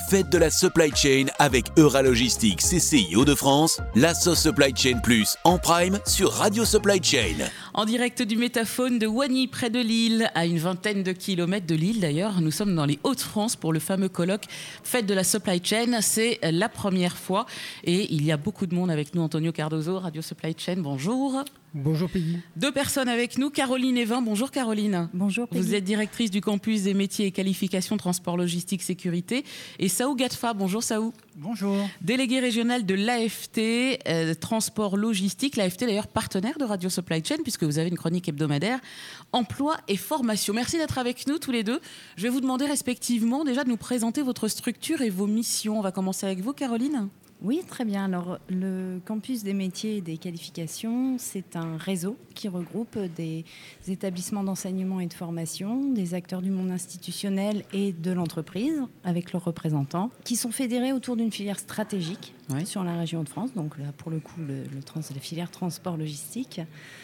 Faites de la supply chain avec Euralogistique CCI Hauts-de-France, la sauce Supply Chain Plus en prime sur Radio Supply Chain. En direct du Métaphone de Wany, près de Lille, à une vingtaine de kilomètres de Lille d'ailleurs. Nous sommes dans les Hauts-de-France pour le fameux colloque Faites de la Supply Chain. C'est la première fois et il y a beaucoup de monde avec nous. Antonio Cardozo, Radio Supply Chain, bonjour. Bonjour Peggy. Deux personnes avec nous, Caroline Evin. Bonjour Caroline. Bonjour Peggy. Vous êtes directrice du campus des métiers et qualifications transport, logistique, sécurité. Et Saou Gatfa. Bonjour Saou. Bonjour. Délégué régional de l'AFT, transport, logistique. L'AFT d'ailleurs partenaire de Radio Supply Chain puisque vous avez une chronique hebdomadaire, emploi et formation. Merci d'être avec nous tous les deux. Je vais vous demander respectivement déjà de nous présenter votre structure et vos missions. On va commencer avec vous Caroline. Oui, très bien. Alors, le campus des métiers et des qualifications, c'est un réseau qui regroupe des établissements d'enseignement et de formation, des acteurs du monde institutionnel et de l'entreprise, avec leurs représentants, qui sont fédérés autour d'une filière stratégique sur la région de France. Donc là, pour le coup, la filière transport logistique.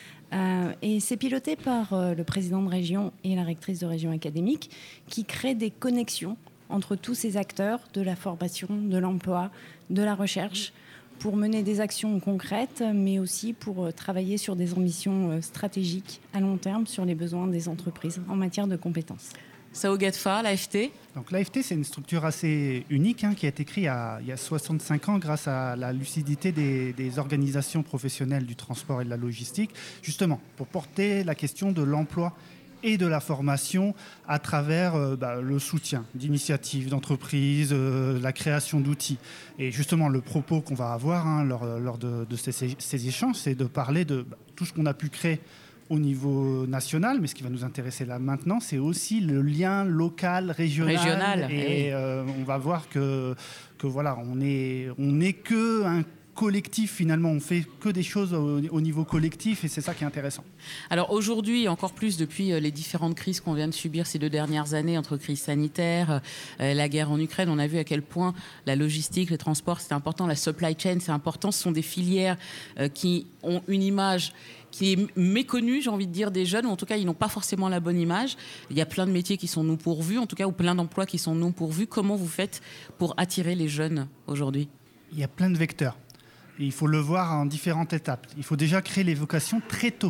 Et c'est piloté par le président de région et la rectrice de région académique, qui créent des connexions entre tous ces acteurs de la formation, de l'emploi, de la recherche, pour mener des actions concrètes, mais aussi pour travailler sur des ambitions stratégiques à long terme sur les besoins des entreprises en matière de compétences. Sao Gatfa, l'AFT. Donc l'AFT, c'est une structure assez unique qui a été créée il y a 65 ans grâce à la lucidité des organisations professionnelles du transport et de la logistique, justement pour porter la question de l'emploi et de la formation à travers le soutien d'initiatives, d'entreprises, la création d'outils. Et justement, le propos qu'on va avoir lors de ces échanges, c'est de parler de tout ce qu'on a pu créer au niveau national, mais ce qui va nous intéresser là maintenant, c'est aussi le lien local, régional. Et on va voir que voilà, on est que un collectif finalement, on fait que des choses au niveau collectif et c'est ça qui est intéressant. Alors aujourd'hui, encore plus depuis les différentes crises qu'on vient de subir ces 2 dernières années, entre crise sanitaire, la guerre en Ukraine, on a vu à quel point la logistique, les transports, c'est important, la supply chain, c'est important. Ce sont des filières qui ont une image qui est méconnue, j'ai envie de dire, des jeunes, ou en tout cas, ils n'ont pas forcément la bonne image. Il y a plein de métiers qui sont non pourvus, en tout cas, ou plein d'emplois qui sont non pourvus. Comment vous faites pour attirer les jeunes aujourd'hui ? Il y a plein de vecteurs. Et il faut le voir en différentes étapes. Il faut déjà créer les vocations très tôt.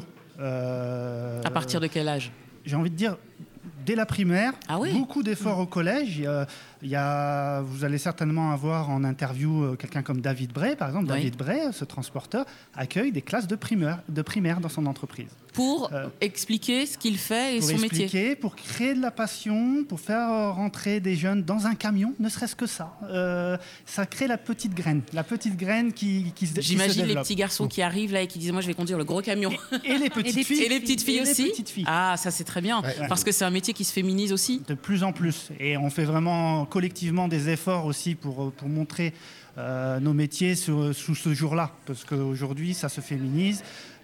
À partir de quel âge ? J'ai envie de dire, dès la primaire, beaucoup d'efforts au collège. Vous allez certainement avoir en interview quelqu'un comme David Bray, par exemple. David Bray, ce transporteur, accueille des classes de primaire dans son entreprise. Pour expliquer ce qu'il fait et son métier. Pour créer de la passion, pour faire rentrer des jeunes dans un camion, ne serait-ce que ça. Ça crée la petite graine qui se développe. J'imagine les petits garçons qui arrivent là et qui disent « moi je vais conduire le gros camion ». Et les petites filles. Et les petites filles aussi. Ah, ça c'est très bien, parce que c'est un métier qui se féminise aussi. De plus en plus. Et on fait vraiment collectivement des efforts aussi pour montrer nos métiers sous ce jour-là, parce qu'aujourd'hui ça se féminise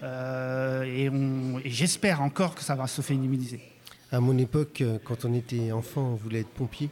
et j'espère encore que ça va se féminiser. À mon époque, quand on était enfant, on voulait être pompier.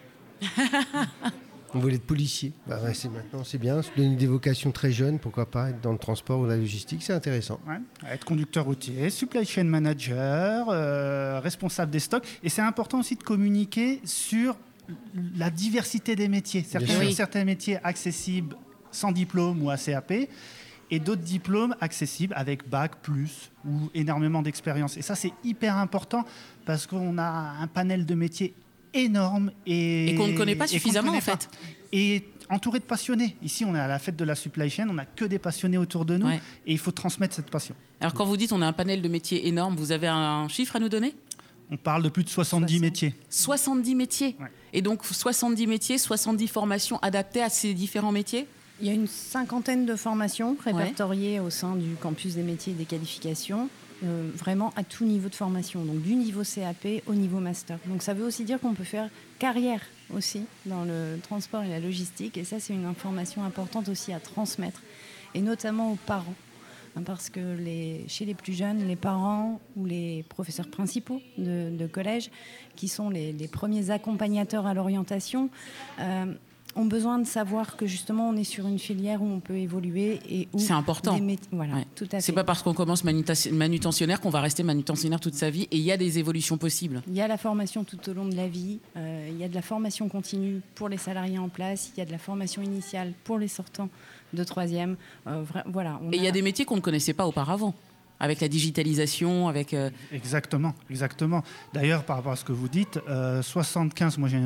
On voulait être policier. C'est bien, se donner des vocations très jeunes, pourquoi pas être dans le transport ou la logistique, c'est intéressant. Être conducteur routier, supply chain manager, responsable des stocks. Et c'est important aussi de communiquer sur la diversité des métiers. Certains métiers accessibles sans diplôme ou à CAP, et d'autres diplômes accessibles avec bac plus ou énormément d'expérience. Et ça, c'est hyper important parce qu'on a un panel de métiers énorme et qu'on ne connaît pas suffisamment en fait. Et entouré de passionnés. Ici, on est à la fête de la supply chain, on n'a que des passionnés autour de nous et il faut transmettre cette passion. Alors quand vous dites on a un panel de métiers énorme, vous avez un chiffre à nous donner ? On parle de plus de 70 métiers. 70 métiers. Et donc 70 métiers, 70 formations adaptées à ces différents métiers ? Il y a une 50aine de formations répertoriées au sein du campus des métiers et des qualifications, vraiment à tout niveau de formation, donc du niveau CAP au niveau master. Donc ça veut aussi dire qu'on peut faire carrière aussi dans le transport et la logistique, et ça c'est une information importante aussi à transmettre, et notamment aux parents. Parce que chez les plus jeunes, les parents ou les professeurs principaux de collège, qui sont les premiers accompagnateurs à l'orientation, ont besoin de savoir que justement on est sur une filière où on peut évoluer et où c'est important. Voilà, Ouais. tout à fait. C'est pas parce qu'on commence manutentionnaire qu'on va rester manutentionnaire toute sa vie, et il y a des évolutions possibles. Il y a la formation tout au long de la vie, il y a de la formation continue pour les salariés en place, il y a de la formation initiale pour les sortants de troisième. Voilà. Et il y a des métiers qu'on ne connaissait pas auparavant, avec la digitalisation, avec... Exactement. D'ailleurs, par rapport à ce que vous dites, 75, moi j'ai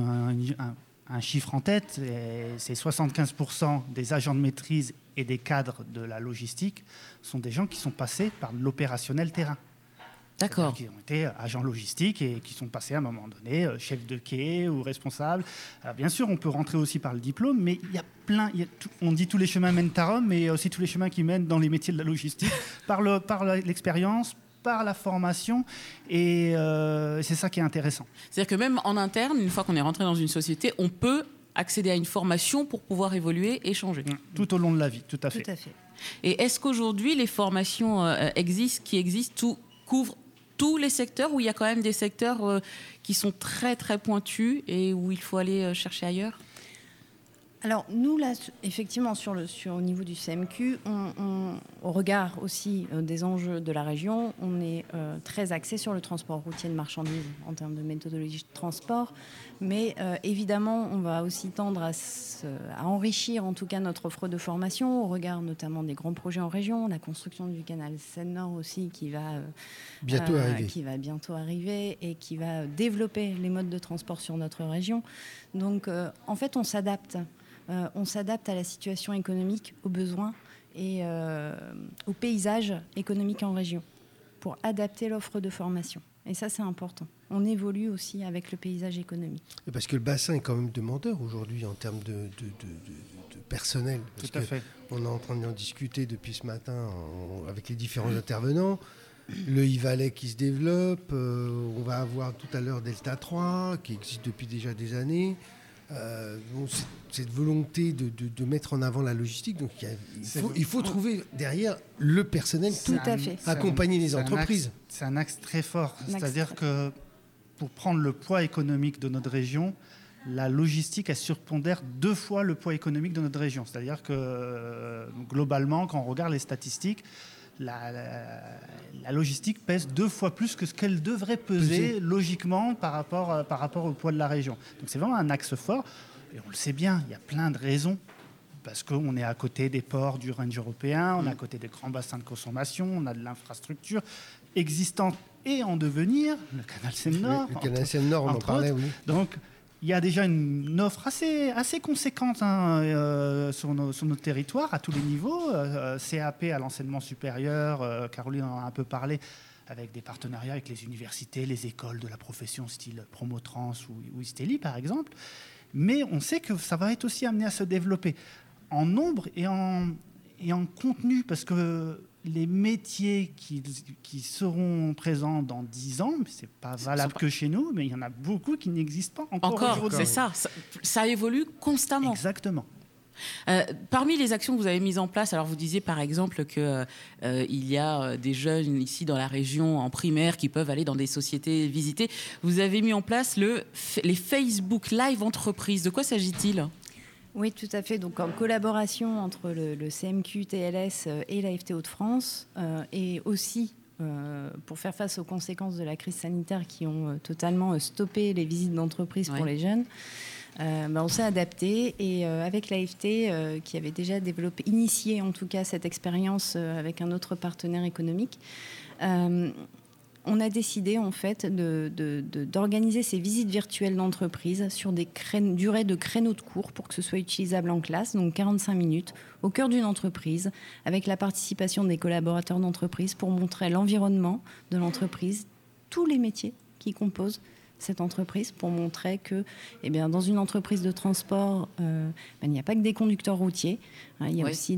un chiffre en tête, c'est 75% des agents de maîtrise et des cadres de la logistique sont des gens qui sont passés par l'opérationnel terrain. D'accord. Qui ont été agents logistiques et qui sont passés à un moment donné chef de quai ou responsable. Alors, bien sûr, on peut rentrer aussi par le diplôme, mais il y a plein. On dit tous les chemins mènent à Rome, mais il y a aussi tous les chemins qui mènent dans les métiers de la logistique par l'expérience, par la formation, et c'est ça qui est intéressant. C'est-à-dire que même en interne, une fois qu'on est rentré dans une société, on peut accéder à une formation pour pouvoir évoluer et changer. Tout au long de la vie, tout à fait. Tout à fait. Et est-ce qu'aujourd'hui, les formations qui existent couvrent tous les secteurs, ou il y a quand même des secteurs qui sont très très pointus et où il faut aller chercher ailleurs ? Alors nous, là, effectivement, au niveau du CMQ, au regard aussi des enjeux de la région, on est très axé sur le transport routier de marchandises en termes de méthodologie de transport. Mais évidemment, on va aussi tendre à enrichir en tout cas notre offre de formation au regard notamment des grands projets en région, la construction du canal Seine-Nord aussi qui va bientôt arriver et qui va développer les modes de transport sur notre région. Donc en fait, on s'adapte. On s'adapte à la situation économique, aux besoins et au paysage économique en région pour adapter l'offre de formation. Et ça, c'est important. On évolue aussi avec le paysage économique. Et parce que le bassin est quand même demandeur aujourd'hui en termes de personnel. Parce Tout à fait. On est en train d'en discuter depuis ce matin avec les différents intervenants. Le e-Valais qui se développe. On va avoir tout à l'heure Delta 3 qui existe depuis déjà des années. Cette volonté de mettre en avant la logistique, donc il faut trouver derrière le personnel tout à fait. Accompagner les entreprises. C'est un axe très fort, c'est-à-dire que pour prendre le poids économique de notre région, la logistique elle surpondère 2 fois le poids économique de notre région, c'est-à-dire que globalement quand on regarde les statistiques, la logistique pèse 2 fois plus que ce qu'elle devrait peser logiquement par rapport au poids de la région. Donc c'est vraiment un axe fort. Et on le sait bien, il y a plein de raisons. Parce qu'on est à côté des ports du range européen, on est à côté des grands bassins de consommation, on a de l'infrastructure existante et en devenir, le canal Seine-Nord. Le canal Seine-Nord, on en parlait, oui. Donc, il y a déjà une offre assez conséquente sur notre territoire, à tous les niveaux. CAP à l'enseignement supérieur, Caroline en a un peu parlé, avec des partenariats avec les universités, les écoles de la profession, style Promotrans ou Isteli, par exemple. Mais on sait que ça va être aussi amené à se développer en nombre et en contenu, parce que les métiers qui seront présents dans 10 ans, ce n'est pas valable que chez nous, mais il y en a beaucoup qui n'existent pas encore aujourd'hui. C'est ça évolue constamment. Exactement. Parmi les actions que vous avez mises en place, alors vous disiez par exemple qu'il y a des jeunes ici dans la région en primaire qui peuvent aller dans des sociétés visiter. Vous avez mis en place les Facebook Live entreprises. De quoi s'agit-il ? Oui, tout à fait. Donc, en collaboration entre le CMQ, TLS et l'AFT Hauts-de-France, et aussi pour faire face aux conséquences de la crise sanitaire qui ont totalement stoppé les visites d'entreprise pour les jeunes, on s'est adapté. Et avec l'AFT, qui avait déjà initié en tout cas cette expérience avec un autre partenaire économique, on a décidé en fait d'organiser ces visites virtuelles d'entreprise sur des durées de créneaux de cours pour que ce soit utilisable en classe, donc 45 minutes, au cœur d'une entreprise, avec la participation des collaborateurs d'entreprise pour montrer l'environnement de l'entreprise, tous les métiers qui composent cette entreprise, pour montrer que dans une entreprise de transport, il n'y a pas que des conducteurs routiers, il y a aussi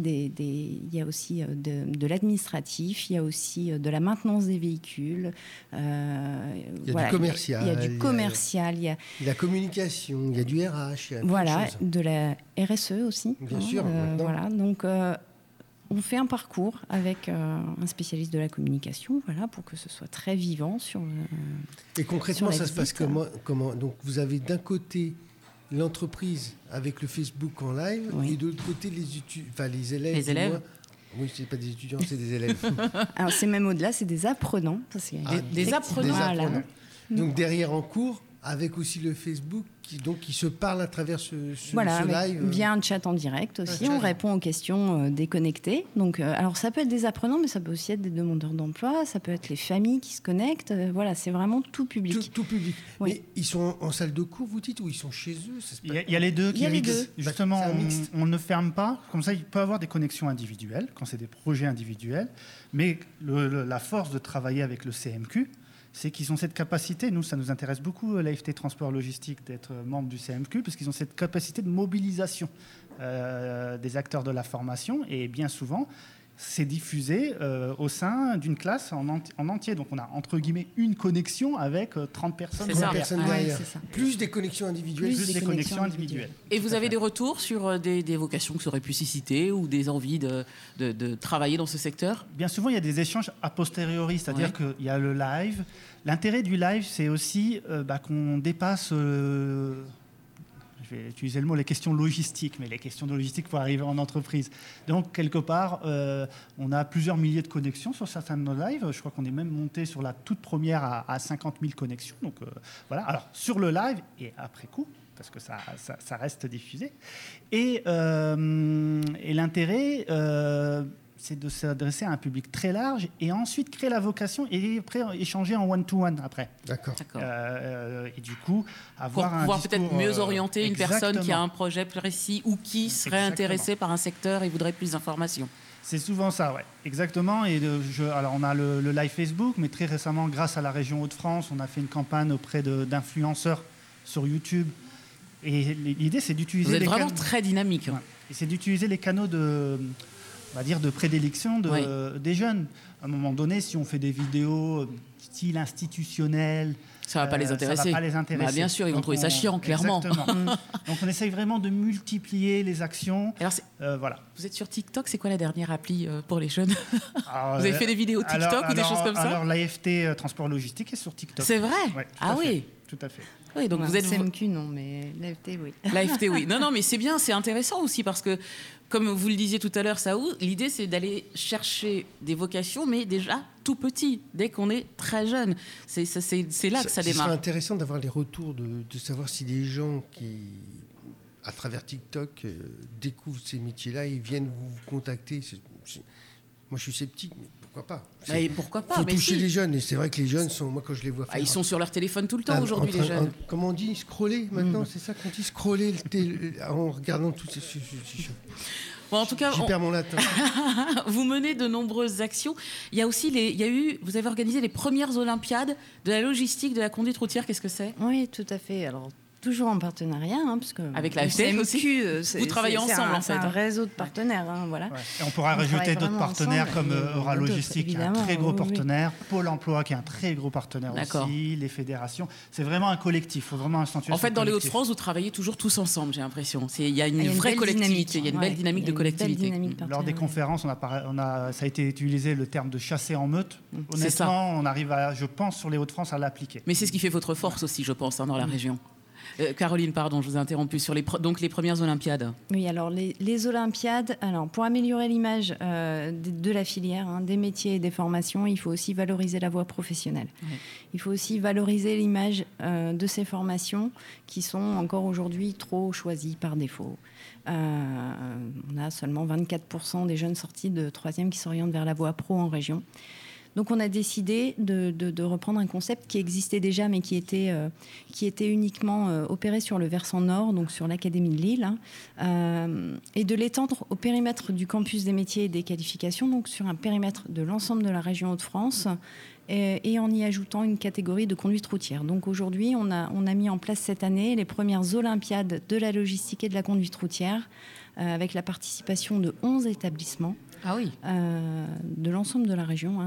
de l'administratif, il y a aussi de la maintenance des véhicules. Il y a du commercial. Il y a du commercial. Il y a la communication, il y a du RH. Il y a de la RSE aussi. Bien sûr. Donc on fait un parcours avec un spécialiste de la communication, pour que ce soit très vivant. Et concrètement, ça se passe comment ? Donc, vous avez d'un côté l'entreprise avec le Facebook en live, et de l'autre côté les élèves. Les élèves. Oui, c'est pas des étudiants, c'est des élèves. Alors c'est même au-delà, c'est des apprenants. Parce qu'il y a des apprenants. Voilà. Donc derrière en cours, avec aussi le Facebook, qui se parle à travers ce live. Via un chat en direct aussi, on répond aux questions des connectés. Donc, alors ça peut être des apprenants, mais ça peut aussi être des demandeurs d'emploi, ça peut être les familles qui se connectent. Voilà, c'est vraiment tout public. Tout public. Oui. Mais ils sont en salle de cours, vous dites, ou ils sont chez eux? Il y a les deux qui mixent. Justement, C'est un mixte. on ne ferme pas. Comme ça, il peut y avoir des connexions individuelles, quand c'est des projets individuels. Mais la force de travailler avec le CMQ, c'est qu'ils ont cette capacité, nous ça nous intéresse beaucoup, l'AFT Transport Logistique, d'être membre du CMQ, parce qu'ils ont cette capacité de mobilisation des acteurs de la formation, et bien souvent, c'est diffusé au sein d'une classe en entier. Donc on a entre guillemets une connexion avec 30 personnes. C'est ça. Derrière. c'est ça. Plus des connexions individuelles. Plus des connexions individuelles. Et vous avez des retours sur des vocations que vous aurez pu susciter ou des envies de travailler dans ce secteur? Bien souvent, il y a des échanges a posteriori, c'est-à-dire qu'il y a le live. L'intérêt du live, c'est aussi qu'on dépasse, je vais utiliser le mot, les questions logistiques, mais les questions de logistique pour arriver en entreprise. Donc, quelque part, on a plusieurs milliers de connexions sur certains de nos lives. Je crois qu'on est même monté sur la toute première à 50 000 connexions. Donc, voilà. Alors, sur le live et après coup, parce que ça reste diffusé. Et l'intérêt, c'est de s'adresser à un public très large et ensuite créer la vocation et après échanger en one-to-one après. D'accord. Et du coup, avoir pour pouvoir peut-être mieux orienter une personne qui a exactement. un projet précis ou qui serait intéressée par un secteur et voudrait plus d'informations. C'est souvent ça, ouais. Exactement. Et alors on a le live Facebook, mais très récemment, grâce à la région Hauts-de-France, on a fait une campagne auprès d'influenceurs sur YouTube. Et l'idée, c'est d'utiliser... Vous êtes vraiment très dynamique. Ouais. Et c'est d'utiliser les canaux on va dire, de prédilection des jeunes. À un moment donné, si on fait des vidéos style institutionnel, ça ne va pas les intéresser. Ça va pas les intéresser. Bah, bien sûr, ils vont trouver ça chiant, clairement. Exactement. Donc on essaye vraiment de multiplier les actions. Alors, voilà. vous êtes sur TikTok, c'est quoi la dernière appli pour les jeunes? Alors, vous avez fait des vidéos TikTok ou des choses comme ça? Alors l'AFT Transport Logistique est sur TikTok. C'est vrai? Ouais, Ah oui. Tout à fait. Oui, donc vous êtes CMQ, non, mais l'AFT, oui. L'AFT, oui. Non, mais c'est bien, c'est intéressant aussi parce que, comme vous le disiez tout à l'heure, Saou, l'idée c'est d'aller chercher des vocations, mais déjà tout petit, dès qu'on est très jeune. C'est là que ça démarre. Ce serait intéressant d'avoir les retours, de savoir si les gens qui, à travers TikTok, découvrent ces métiers-là, ils viennent vous contacter. Moi, je suis sceptique, mais pourquoi pas? Et pourquoi pas? Il faut mais toucher si. les jeunes, et c'est vrai que les jeunes sont, moi quand je les vois faire... Ils sont sur leur téléphone tout le temps aujourd'hui, les jeunes. Comment on dit? Scroller maintenant, c'est ça qu'on dit? Scroller en regardant tout ces... Bon, en tout cas, j'y perds mon latin. Vous menez de nombreuses actions. Il y a aussi vous avez organisé les premières Olympiades de la logistique de la conduite routière. Qu'est-ce que c'est? Oui, tout à fait. Alors, toujours en partenariat, parce que avec la FT aussi. Vous travaillez ensemble, en fait. C'est un réseau de partenaires, voilà. Ouais. Et on pourra rajouter d'autres partenaires comme Euralogistique, qui est un très gros partenaire, Pôle Emploi, qui est un très gros partenaire aussi, les fédérations. C'est vraiment un collectif. Il faut vraiment accentuer. En fait, dans les Hauts-de-France, vous travaillez toujours tous ensemble, j'ai l'impression. Il y a une vraie collectivité, il y a une belle dynamique de collectivité. Lors des conférences, ça a été utilisé le terme de chasser en meute. Honnêtement, on arrive je pense, sur les Hauts-de-France, à l'appliquer. Mais c'est ce qui fait votre force aussi, je pense, dans la région. Caroline, pardon, je vous ai interrompu sur les premières Olympiades. Oui, alors les Olympiades, pour améliorer l'image de la filière, des métiers et des formations, il faut aussi valoriser la voie professionnelle. Oui. Il faut aussi valoriser l'image de ces formations qui sont encore aujourd'hui trop choisies par défaut. On a seulement 24% des jeunes sortis de 3e qui s'orientent vers la voie pro en région. Donc on a décidé de reprendre un concept qui existait déjà, mais qui était uniquement opéré sur le versant nord, donc sur l'Académie de Lille, et de l'étendre au périmètre du campus des métiers et des qualifications, donc sur un périmètre de l'ensemble de la région Hauts-de-France, et en y ajoutant une catégorie de conduite routière. Donc aujourd'hui, on a mis en place cette année les premières Olympiades de la logistique et de la conduite routière, avec la participation de 11 établissements. Ah oui. De l'ensemble de la région,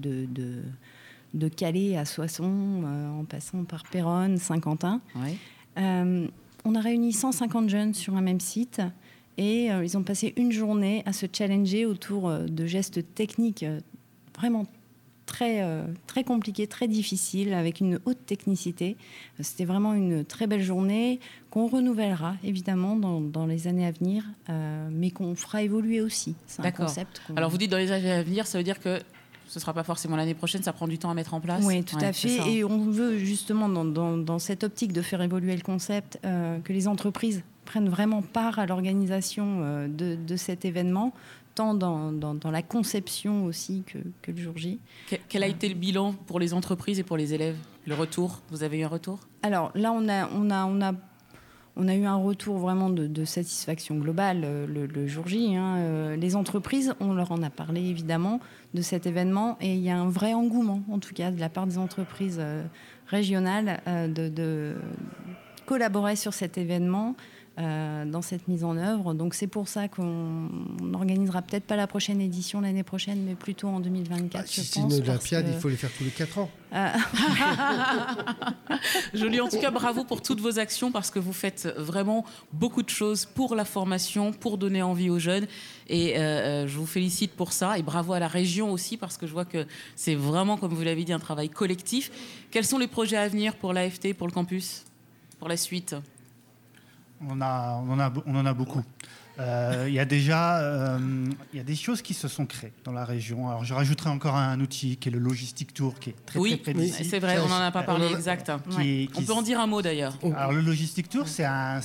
de Calais à Soissons, en passant par Péronne, Saint-Quentin. Ouais. On a réuni 150 jeunes sur un même site et ils ont passé une journée à se challenger autour de gestes techniques vraiment très compliqué, très difficile, avec une haute technicité. C'était vraiment une très belle journée qu'on renouvellera évidemment dans les années à venir, mais qu'on fera évoluer aussi. C'est un concept. Alors vous dites dans les années à venir, ça veut dire que ce ne sera pas forcément l'année prochaine, ça prend du temps à mettre en place. Oui, tout à fait. Et on veut justement, dans cette optique de faire évoluer le concept, que les entreprises prennent vraiment part à l'organisation de cet événement, tant dans la conception aussi que le jour J. Quel a été le bilan pour les entreprises et pour les élèves ? Le retour ? Vous avez eu un retour ? Alors là, on a eu un retour vraiment de satisfaction globale le jour J. Les entreprises, on leur en a parlé évidemment de cet événement, et il y a un vrai engouement, en tout cas de la part des entreprises régionales, de collaborer sur cet événement, dans cette mise en œuvre. Donc c'est pour ça qu'on n'organisera peut-être pas la prochaine édition l'année prochaine, mais plutôt en 2024, si c'est une Olympiade, il faut les faire tous les 4 ans. Joli, en tout cas, bravo pour toutes vos actions, parce que vous faites vraiment beaucoup de choses pour la formation, pour donner envie aux jeunes, et je vous félicite pour ça, et bravo à la région aussi, parce que je vois que c'est vraiment, comme vous l'avez dit, un travail collectif. Quels sont les projets à venir pour l'AFT, pour le campus, pour la suite ? On en a beaucoup. Il y a déjà des choses qui se sont créées dans la région. Alors, je rajouterai encore un outil qui est le Logistic Tour, qui est très précis. Oui, c'est vrai, on n'en a pas parlé, exact. On peut en dire un mot d'ailleurs. Alors, le Logistic Tour, c'est un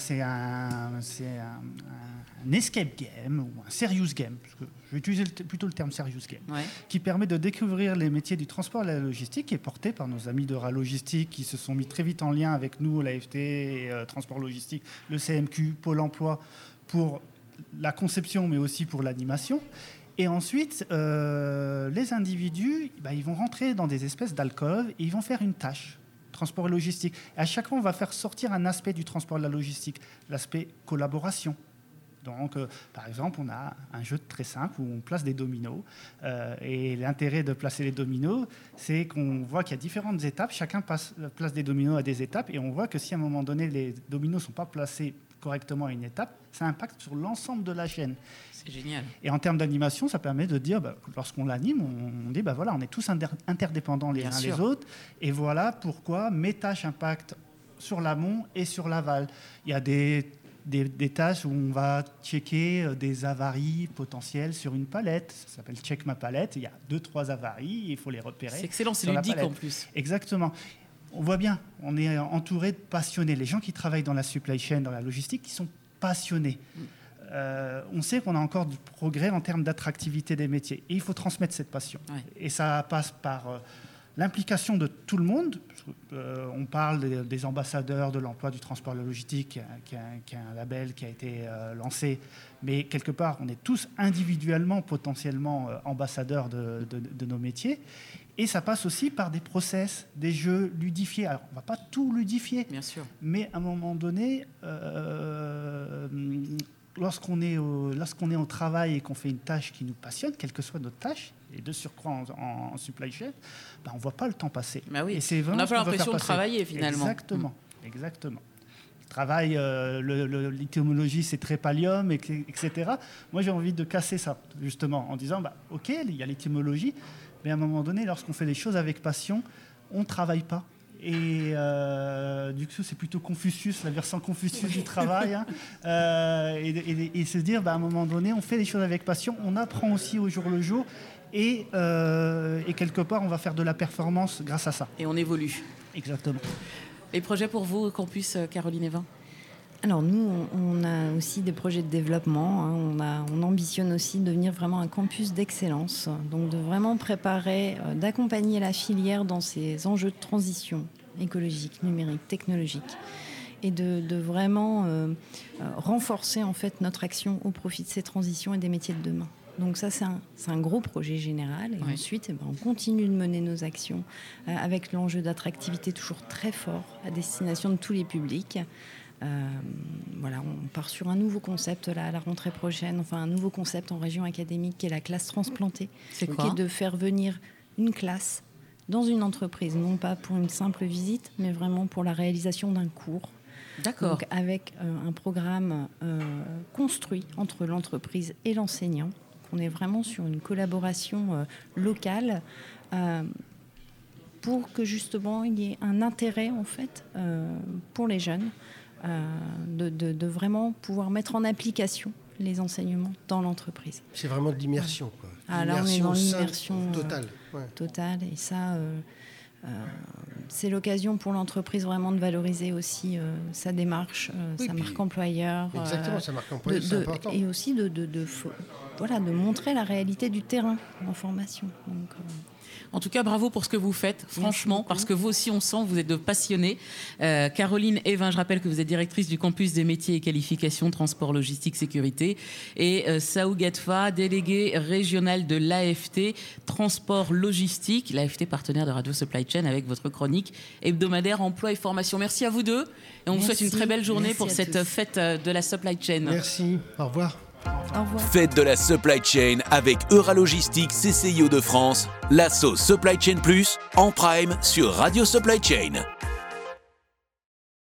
escape game ou un serious game, parce que je vais utiliser plutôt le terme serious game, qui permet de découvrir les métiers du transport et de la logistique, qui est porté par nos amis d'Euralogistique, qui se sont mis très vite en lien avec nous, l'AFT, Transport Logistique, le CMQ, Pôle emploi, pour la conception, mais aussi pour l'animation. Et ensuite, les individus, ils vont rentrer dans des espèces d'alcôves et ils vont faire une tâche, transport et logistique. Et à chaque fois, on va faire sortir un aspect du transport et de la logistique, l'aspect collaboration. Donc, par exemple, on a un jeu très simple où on place des dominos. Et l'intérêt de placer les dominos, c'est qu'on voit qu'il y a différentes étapes. Chacun place des dominos à des étapes. Et on voit que si à un moment donné, les dominos ne sont pas placés correctement à une étape, ça impacte sur l'ensemble de la chaîne. C'est génial. Et en termes d'animation, ça permet de dire, lorsqu'on l'anime, on dit, voilà, on est tous interdépendants les uns les autres. Et voilà pourquoi mes tâches impactent sur l'amont et sur l'aval. Il y a des tâches où on va checker des avaries potentielles sur une palette. Ça s'appelle Check ma palette. Il y a 2-3 avaries, il faut les repérer. C'est excellent, c'est ludique en plus. Exactement. On voit bien, on est entouré de passionnés. Les gens qui travaillent dans la supply chain, dans la logistique, qui sont passionnés. On sait qu'on a encore du progrès en termes d'attractivité des métiers. Et il faut transmettre cette passion. Ouais. Et ça passe par l'implication de tout le monde. On parle des ambassadeurs de l'emploi du transport et de la logistique, qui est un label qui a été lancé. Mais quelque part, on est tous individuellement, potentiellement ambassadeurs de nos métiers. Et ça passe aussi par des process, des jeux ludifiés. Alors, on ne va pas tout ludifier. Bien sûr. Mais à un moment donné, lorsqu'on est au travail et qu'on fait une tâche qui nous passionne, quelle que soit notre tâche, et de surcroît en supply chain, on ne voit pas le temps passer. Bah oui. Et c'est on n'a pas l'impression de travailler finalement. Exactement. Le travail, l'étymologie, c'est trépalium, etc. Moi, j'ai envie de casser ça, justement, en disant, OK, il y a l'étymologie, mais à un moment donné, lorsqu'on fait les choses avec passion, on ne travaille pas. Et du coup, c'est plutôt Confucius, la version Confucius du travail. Et se dire, à un moment donné, on fait les choses avec passion, on apprend aussi au jour le jour, et quelque part, on va faire de la performance grâce à ça. Et on évolue. Exactement. Les projets pour vous, Campus Caroline Evin ? Alors nous, on a aussi des projets de développement. On ambitionne aussi de devenir vraiment un campus d'excellence. Donc de vraiment préparer, d'accompagner la filière dans ces enjeux de transition écologique, numérique, technologique. Et de vraiment renforcer en fait notre action au profit de ces transitions et des métiers de demain. Donc ça, c'est un gros projet général. Et ensuite, on continue de mener nos actions avec l'enjeu d'attractivité toujours très fort à destination de tous les publics. On part sur un nouveau concept là, à la rentrée prochaine, un nouveau concept en région académique qui est la classe transplantée. C'est quoi ? Qui est de faire venir une classe dans une entreprise, non pas pour une simple visite, mais vraiment pour la réalisation d'un cours. D'accord. Donc avec un programme construit entre l'entreprise et l'enseignant, qu'on est vraiment sur une collaboration locale pour que justement il y ait un intérêt en fait pour les jeunes de vraiment pouvoir mettre en application les enseignements dans l'entreprise. C'est vraiment de l'immersion, quoi. Là, on est dans l'immersion totale. Totale. Et ça, c'est l'occasion pour l'entreprise vraiment de valoriser aussi sa démarche, sa marque employeur. Exactement, sa marque employeur, c'est important. Et aussi de montrer la réalité du terrain en formation. Donc, En tout cas, bravo pour ce que vous faites, franchement, parce que vous aussi, on sent, vous êtes de passionnés. Caroline Evin, je rappelle que vous êtes directrice du campus des métiers et qualifications, transport, logistique, sécurité. Et Saou Gatfa, déléguée régionale de l'AFT, transport, logistique, l'AFT partenaire de Radio Supply Chain avec votre chronique hebdomadaire emploi et formation. Merci à vous deux. Et on vous souhaite une très belle journée pour cette fête de la Supply Chain. Merci, au revoir. Au revoir. Fête de la Supply Chain avec Euralogistique CCIO de France, l'asso Supply Chain Plus, en prime sur Radio Supply Chain.